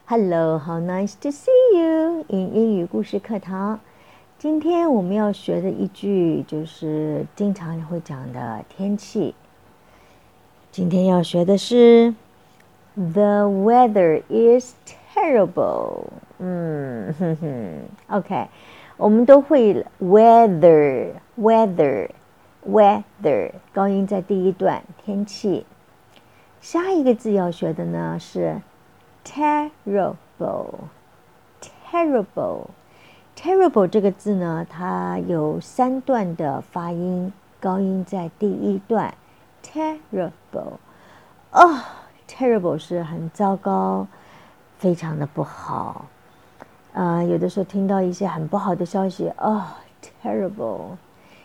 Hello, how nice to see you in 英语故事课堂。今天我们要学的一句就是经常会讲的天气。今天要学的是 The weather is terrible. OK， 我们都会 weather 高音在第一段，天气。下一个字要学的呢是terrible 这个字呢，它有3段的发音，高音在第一段 terrible。 terrible 是很糟糕，非常的不好。有的时候听到一些很不好的消息terrible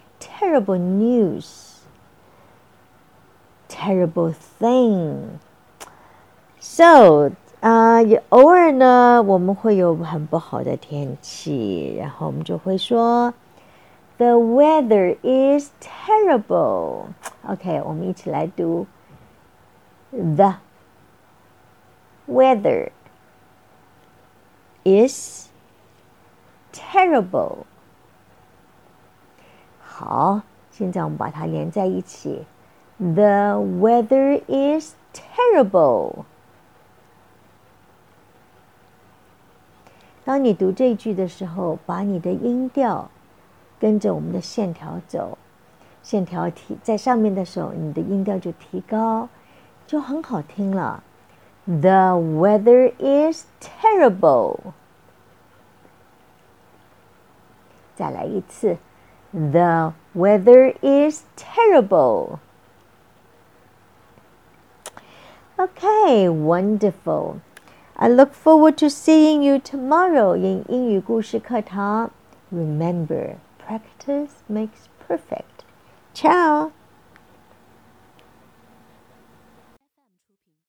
news, terrible thing. So偶尔呢我们会有很不好的天气，然后我们就会說 The weather is terrible. OK， 我们一起来读 The weather is terrible. 好，现在我们把它连在一起 The weather is terrible. 当你读这句的时候，把你的音调跟着我们的线条走，线条在上面的时候，你的音调就提高，就很好听了。The weather is terrible. 再来一次 The weather is terrible. Okay, wonderful.I look forward to seeing you tomorrow in 英语故事课堂。Remember, practice makes perfect. Ciao!